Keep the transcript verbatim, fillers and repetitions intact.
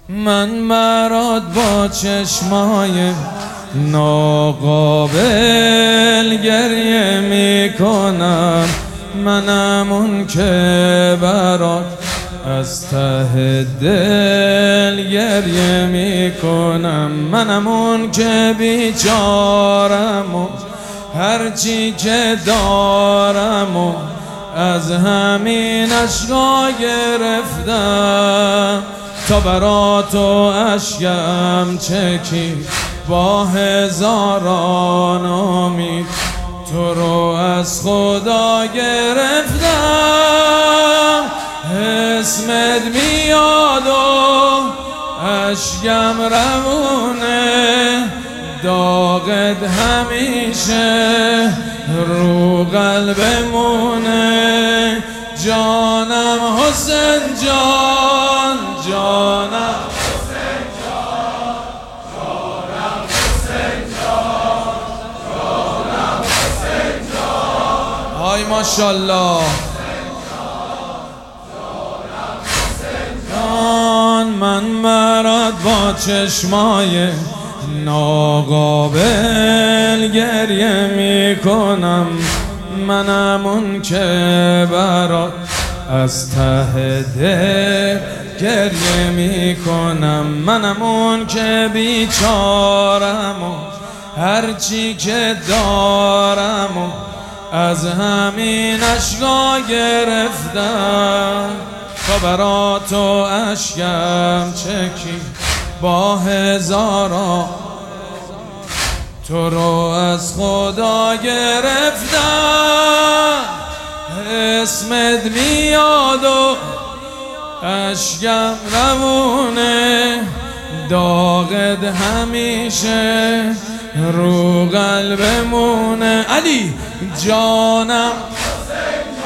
من برات با چشمای ناقابل گریه میکنم، منم اون که برات از ته دل گریه میکنم، منم اون که بیچارم و هرچی که دارم و از همین اشکا گرفتم تا برا تو اشکم چکید با هزاران امید، تو رو از خدا گرفتم. اسمت میاد و اشکم روونه، داغت همیشه رو قلبمونه. جانم حسین جان، جانم حسین جان، جانم حسین جان، جانم حسین جان. آی ماشاءالله. من برات با چشمای ناقابل گریه میکنم، منم اون که برات از ته دل گریه میکنم، منم اون که بیچارم و هرچی که دارم و از همین اشکا گرفتم تا برا تو اشکم چکی با هزاران، تو رو از خدا گرفتم. اسمت میاد و اشکم روونه، داغت همیشه رو قلبمونه. علی جانم